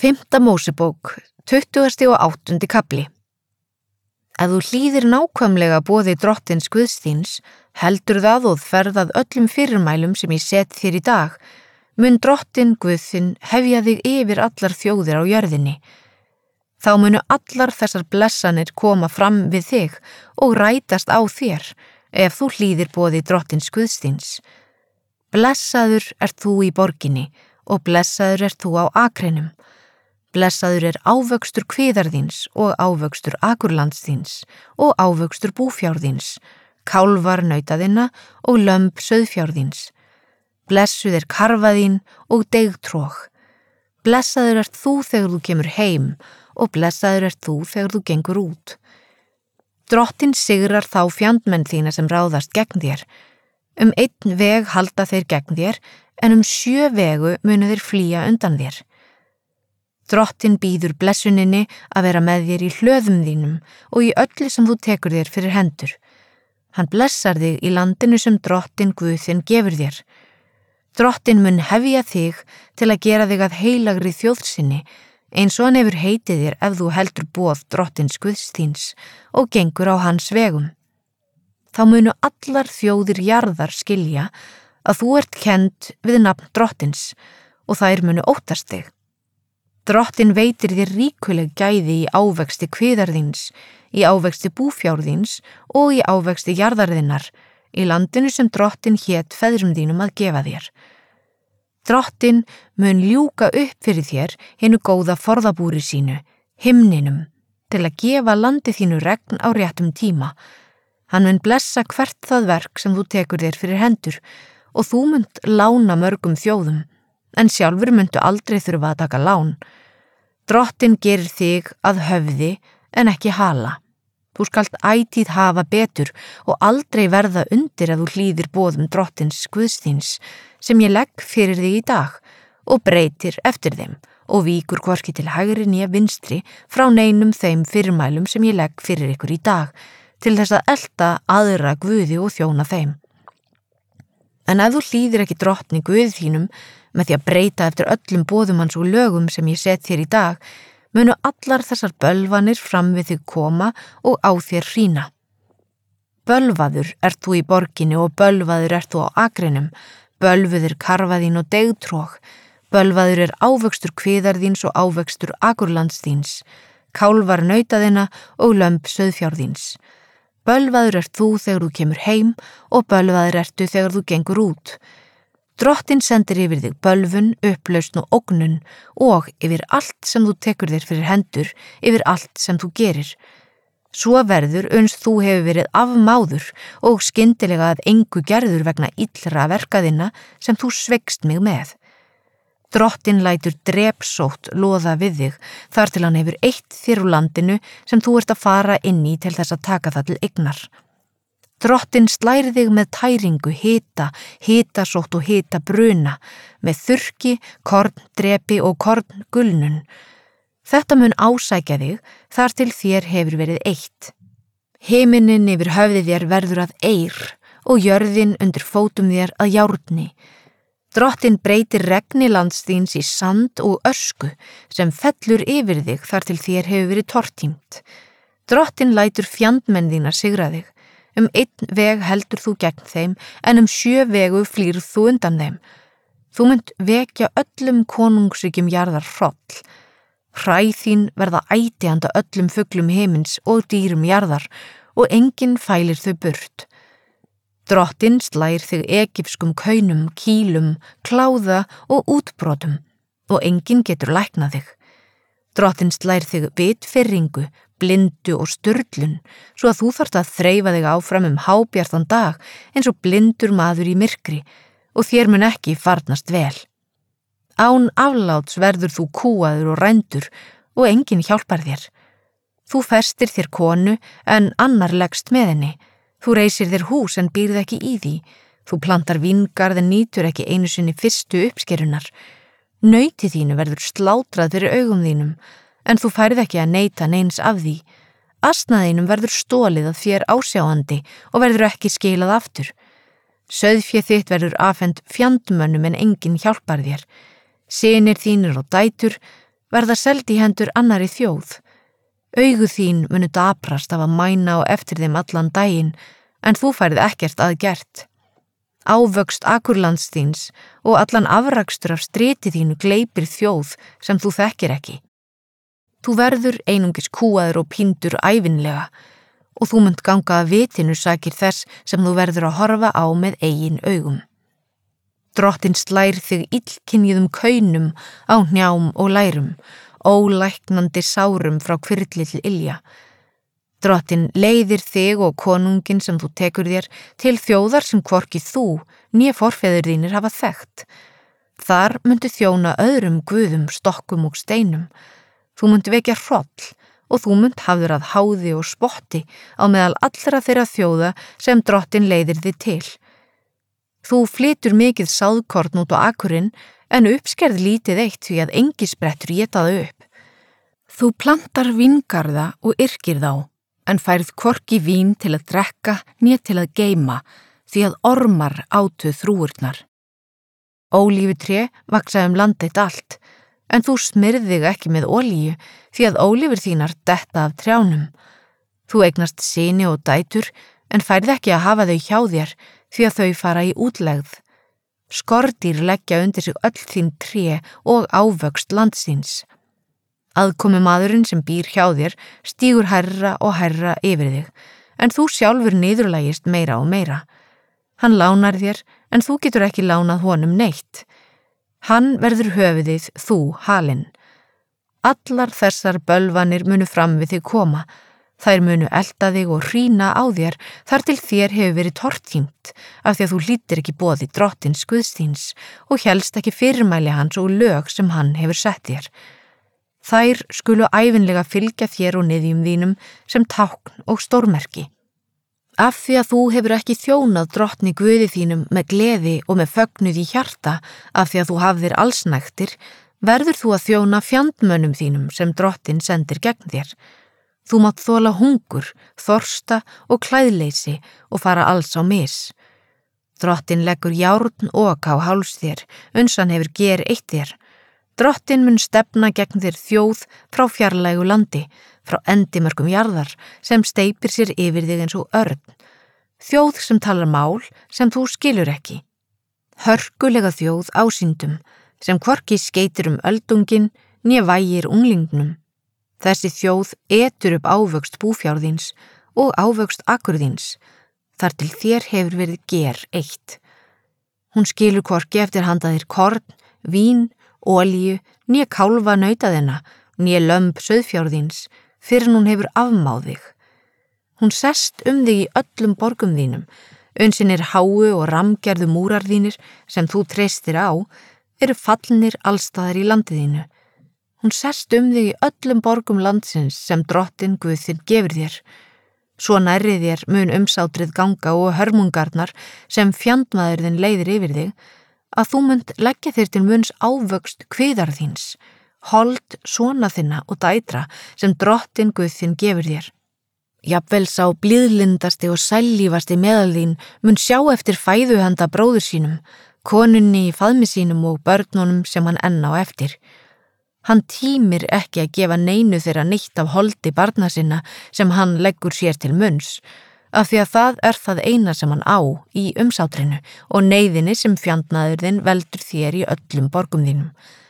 Fimmta Mósebók, 28. kafli. Ef þú hlýðir nákvæmlega boði Drottins Guðs þíns, heldur það og ferð að öllum fyrirmælum sem ég set þér í dag, mun Drottinn Guð þinn hefja þig yfir allar þjóðir á jörðinni. Þá munu allar þessar blessanir koma fram við þig og rætast á þér, ef þú hlýðir boði Drottins Guðs þíns. Blessaður ert þú í borginni og blessaður ert þú á akrinum. Blessaður ávöxtur kviðar þíns og ávöxtur akurlands þíns og ávöxtur búfjár þíns, kálfar nauta þinna og lömb sauðfjár þíns. Blessuð karfa þín og deigtrog. Blessaður ert þú þegar þú kemur heim og blessaður ert þú þegar þú gengur út. Drottinn sigrar þá fjandmenn þína sem ráðast gegn þér. Einn veg halda þeir gegn þér, en 7 vegu munu þeir flýja undan þér. Drottinn býður blessuninni að vera með þér í hlöðum þínum og í öllu sem þú tekur þér fyrir hendur. Hann blessar þig í landinu sem Drottinn Guð þinn gefur þér. Drottinn mun hefja þig til að gera þig að heilagri þjóð sinni, eins og hann hefur heitið þér ef þú heldur boð Drottins Guðs þíns og gengur á hans vegum. Þá munu allar þjóðir jarðar skilja að þú ert kennd við nafn Drottins og þær munu óttast þig. Drottinn veitir þér ríkuleg gæði í ávexti kviðar þíns, í ávexti búfjár þíns og í ávexti jarðarðinnar, í landinu sem Drottinn hét feðrum þínum að gefa þér. Drottinn mun ljúka upp fyrir þér hinu góða forðabúri sínu, himninum, til að gefa landi þínu regn á réttum tíma. Hann mun blessa hvert það verk sem þú tekur þér fyrir hendur og þú munt lána mörgum þjóðum, en sjálfur muntu aldrei þurfa að taka lán. Drottinn gerir þig að höfði en ekki hala. Þú skalt ætíð hafa betur og aldrei verða undir ef þú hlýðir boðum Drottins Guðs þíns sem ég legg fyrir þig í dag og breytir eftir þeim og víkur hvorki til hægri né vinstri frá neinum þeim fyrirmælum sem ég legg fyrir ykkur í dag til þess að elta aðra guði og þjóna þeim. En ef þú hlýðir ekki Drottni Guð þínum með því að breyta eftir öllum boðum hans og lögum sem ég set þér í dag, munu allar þessar bölvanir fram við þig koma og á þér hrýna. Bölvaður ert þú í borginni og bölvaður ert þú á akrinum, bölvuð karfa þín og deigtrog, bölvaður ávöxtur kviðar þíns og ávöxtur akurlands þíns, kálfar nauta þinna og lömb sauðfjár þíns. Bölvaður ert þú þegar þú kemur heim og bölvaður ertu þegar þú gengur út. Drottinn sendir yfir þig bölvun, upplausn og ógnun og yfir allt sem þú tekur þér fyrir hendur, yfir allt sem þú gerir. Svo verður uns þú hefur verið afmáður og skyndilega að engu gerður vegna illra verkaðinna sem þú sveikst mig með. Drottinn lætur drepsótt loða við þig þar til hann hefur eytt þér úr landinu sem þú ert að fara inn í til þess að taka það til eignar. Drottinn slær þig með tæringu, hitasótt og hitabruna, með þurrki, korndrepi og korngulnun. Þetta mun ásækja þig þar til þér hefur verið eytt. Himinin yfir höfði þér verður að eir og jörðin undir fótum þér að járni. Drottinn breytir regni lands þíns í sand og ösku sem fellur yfir þig þar til þér hefur verið tortímt. Drottinn lætur fjandmenn þína sigra þig. Einn veg heldur þú gegn þeim, en 7 vegu flýrð þú undan þeim. Þú munt vekja öllum konungsríkjum jarðar hroll. Hræ þín verða æti handa öllum fuglum himins og dýrum jarðar og enginn fælir þau burt. Drottinn slær þig egypskum kaunum, kýlum, kláða og útbrotum og enginn getur læknað þig. Drottinn slær þig bitfirringu, blindu og sturlun, svo að þú þarft að þreifa þig áfram hábjartan dag eins og blindur maður í myrkri og þér mun ekki farnast vel. Án afláts verður þú kúaður og rændur og enginn hjálpar þér. Þú festir þér konu en annar leggst með henni. Þú reisir þér hús en býrð ekki í því. Þú plantar víngarð en nýtur ekki einu sinni fyrstu uppskerunar. Nauti þínu verður slátrað fyrir augum þínum, en þú færð ekki að neita neins af því. Asnaðinum verður stólið að þér ásjáandi og verður ekki skilað aftur. Sauðfé þitt verður afhent fjandmönnum en enginn hjálpar þér. Synir þínir og dætur verða seld í hendur annarri þjóð. Augu þín munu daprast af að mæna á eftir þeim allan daginn, en þú færð ekkert að gert. Ávöxt akurlands þíns og allan afrakstur af striti þínu gleypir þjóð sem þú þekkir ekki. Þú verður einungis kúaður og píndur ævinlega og þú munt ganga að vitinu sakir þess sem þú verður að horfa á með eigin augum. Drottinn slær þig illkynjuðum kaunum á hnjám og lærum, ólæknandi sárum frá hvirfli til ilja. Drottinn leiðir þig og konunginn sem þú tekur þér til þjóðar sem hvorki þú né forfeður þínir hafa þekkt. Þar myndu þjóna öðrum guðum, stokkum og steinum. Þú munt vekja hroll og þú munt hafður að háði og spotti á meðal allra þeirra þjóða sem Drottinn leiðir þig til. Þú flytur mikið sáðkorn út á akurinn en uppskerð lítið eitt því að engisbrettur éta það upp. Þú plantar víngarða og yrkir þá, en færð hvorki vín til að drekka né til að geyma, því að ormar átu þrúurnar. Ólífutré vaksa landið allt, en þú smyrð þig ekki með olíu, því að ólífur þínar detta af trjánum. Þú eignast syni og dætur, en færð ekki að hafa þau hjá þér, því að þau fara í útlegð. Skordýr leggja undir sig öll þín tré og ávöxt landsins. Aðkomi maðurinn sem býr hjá þér stígur hærra og hærra yfir þig, en þú sjálfur niðurlægist meira og meira. Hann lánar þér, en þú getur ekki lánað honum neitt. Hann verður höfuðið, þú halinn. Allar þessar bölvanir munu fram við þig koma. Þær munu elta þig og hrýna á þér þar til þér hefur verið tortímt af því að þú hlýtur ekki boði Drottins Guðs þíns og hélst ekki fyrirmæli hans og lög sem hann hefur sett þér. Þær skulu ævinlega fylgja þér og niðjum þínum sem tákn og stórmerki. Af því að þú hefur ekki þjónað Drottni Guði þínum með gleði og með fögnuð í hjarta af því að þú hafðir allsnægtir, verður þú að þjóna fjandmönnum þínum sem Drottinn sendir gegn þér. Þú mátt þola hungur, þorsta og klæðleysi og fara alls á mis. Drottinn leggur járn ok á háls þér, uns hann hefur ger eitt þér. Drottinn mun stefna gegn þér þjóð frá fjarlægu landi, frá endimörkum jarðar, sem steypir sér yfir þig eins og örn. Þjóð sem talar mál sem þú skilur ekki. Hörkulega þjóð ásýndum, sem hvorki skeytir öldunginn né vægir unglingnum. Þessi þjóð etur upp ávöxt búfjárðins og ávöxt akurðins, þar til þér hefur verið ger eitt. Hún skilur hvorki eftir handaðir korn, vín, olíu, né kálfa nautaðina, né lömb sauðfjárðins, fyrir hún hefur afmáð þig. Hún sest þig í öllum borgum þínum, unsinir háu og ramgerðu múrar þínir sem þú treystir á, eru fallnir allstaðar í landið þínu. Hún sest þig í öllum borgum landsins sem Drottinn Guð þinn gefur þér. Svo nærri þér mun umsátrið ganga og hörmungarnar sem fjandmaður þinn leiðir yfir þig, að þú munt leggja þér til munns ávöxt kviðar þíns, hold sona þinna og dætra sem Drottinn Guð þinn gefur þér. Jafnvel sá blíðlindasti og sællífasti meðal þín mun sjá eftir fæðu handa bróður sínum, konunni í faðmi sínum og börnunum sem hann enn á eftir. Hann tímir ekki að gefa neinu þeirra neitt af holdi barna sinna sem hann leggur sér til munns, af því að það eina sem hann á í umsátrinu og neyðinni sem fjandmaður þinn veldur þér í öllum borgum þínum.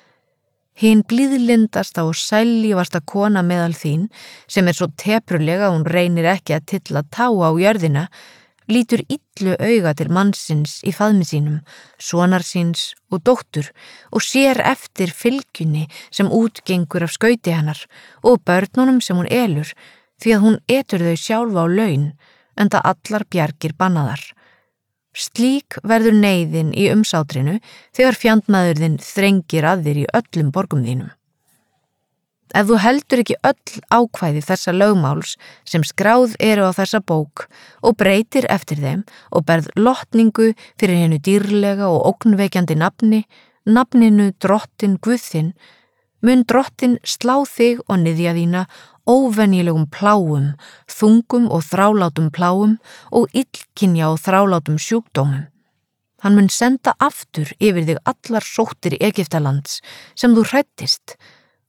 Hin blíðlindasta og sællífasta kona meðal þín, sem svo teprulega að hún reynir ekki að tylla tá á jörðina, lítur illu auga til mannsins í faðmi sínum, sonar síns og dóttur og sér eftir fylgjunni sem útgengur af skauti hennar og börnunum sem hún elur, því að hún etur þau sjálfa á laun, enda allar bjargir bannaðar. Slík verður neyðin í umsátrinu þegar fjandmaður þinn þrengir að þér í öllum borgum þínum. Ef þú heldur ekki öll ákvæði þessa lögmáls sem skráð eru á þessa bók og breytir eftir þeim og berð lotningu fyrir hennu dýrlega og ógnvekjandi nafninu Drottinn Guð þinn, mun Drottinn slá þig og niðja þína óvenjulegum pláum, þungum og þrálátum pláum og illkynja og þrálátum sjúkdómum. Hann mun senda aftur yfir þig allar sóttir Egyptalands sem þú hræddist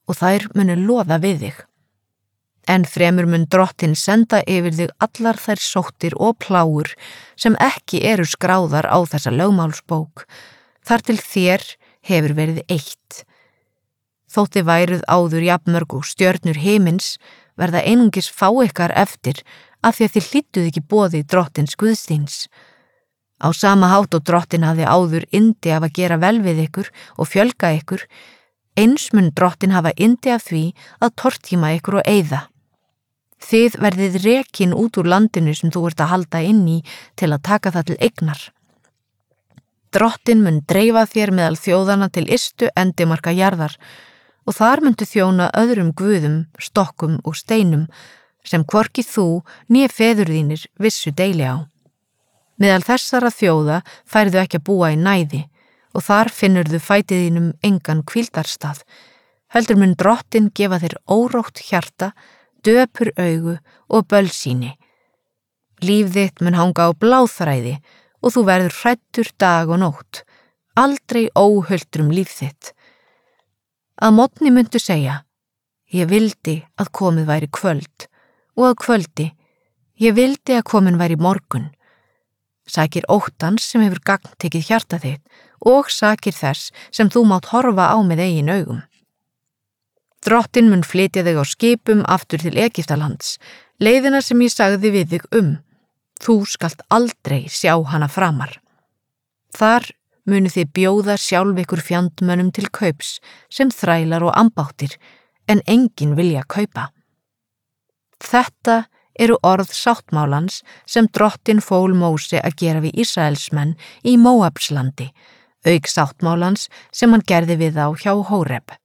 og þær munu loða við þig. En fremur mun Drottinn senda yfir þig allar þær sóttir og plágur sem ekki eru skráðar á þessa lögmálsbók, þar til þér hefur verið eitt. Þótti væruð áður jafnmörg og stjörnur himins, verða einungis fá ykkar eftir af því að þið hlýdduð ekki boði Drottins Guðsþíns. Á sama hátt og Drottinn hafði áður yndi af að gera vel við ykkur og fjölga ykkur, eins mun Drottinn hafa yndi af því að tortíma ykkur og eyða. Þið verðið rekin út úr landinu sem þú ert að halda inn í til að taka það til eignar. Drottinn mun dreifa þér meðal þjóðana til ystu endimarka jarðar og þar muntu þjóna öðrum guðum, stokkum og steinum sem hvorki þú né feður þínir vissu deili á. Meðal þessara þjóða færðu ekki að búa í næði og þar finnurðu fæti þínum engan hvíldarstað. Heldur mun Drottinn gefa þér órótt hjarta, döpur augu og bölsýni. Líf þitt mun hanga á bláþræði og þú verður hræddur dag og nótt, aldrei óhuldrum líf þitt. Að morgni muntu segja, ég vildi að komið væri kvöld, og að kvöldi, ég vildi að komin væri morgun. Sakir óttans sem hefur gagntekið hjarta þitt og sakir þess sem þú mátt horfa á með eigin augum. Drottinn mun flytja þig á skipum aftur til Egyptalands, leiðina sem ég sagði við þig Þú skalt aldrei sjá hana framar. Þar munu þið bjóða sjálf ykkur fjandmönnum til kaups sem þrælar og ambáttir, en enginn vilja kaupa. Þetta eru orð sáttmálans sem Drottinn fól Móse að gera við Ísraelsmenn í Móabslandi, auk sáttmálans sem hann gerði við þá hjá Hóreb.